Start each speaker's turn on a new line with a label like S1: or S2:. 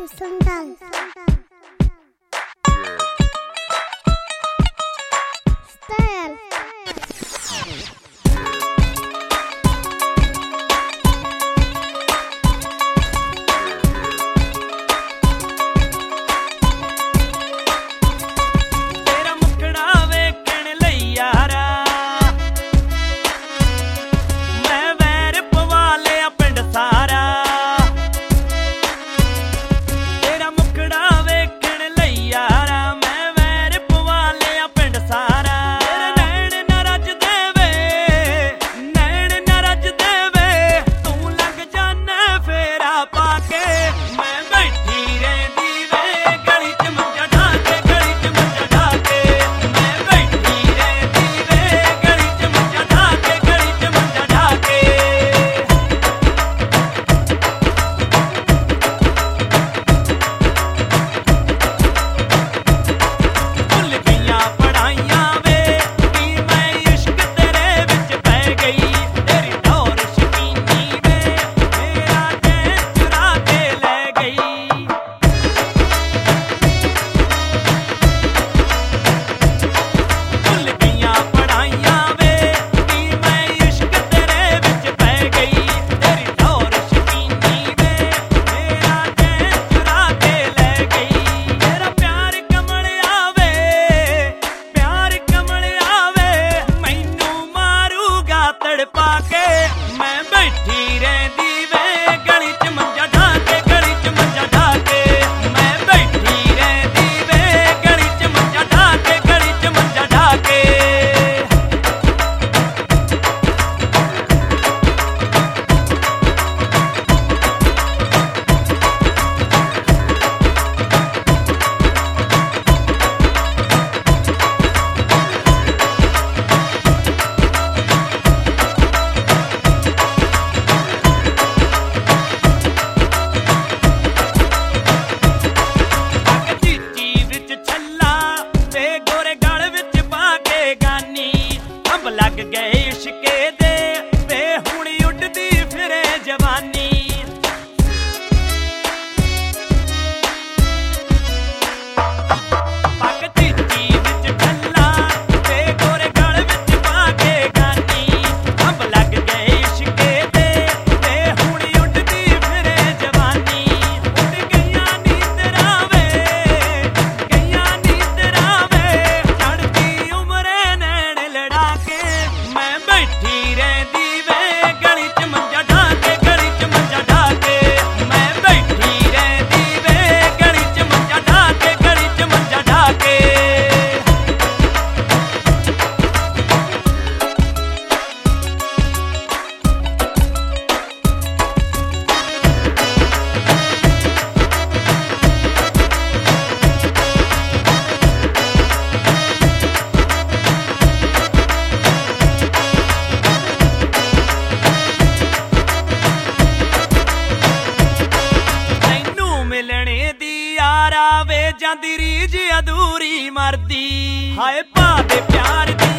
S1: Sundal. Style.
S2: लग गए इश्के दे ते हुणी उड़दी फिरे जवानी पग चीची विच ठल्ला ते गोरे गल विच पाके गानी अंब लग गए इश्के दे ते हुणी उड़दी फिरे जवानी उड़ गईयां नींदरां वे चढ़दी उमरे नैन लड़ा के मैं बैठी रहंदी वे गली च मंजा ढाके गली च मंजा ढाके मैं बैठी रहंदी वे गली च मंजा ढाके गली च मंजा ढाके मिलने दी यारा वे जांदी रीज अधूरी मरदी हाय भा दे प्यार दी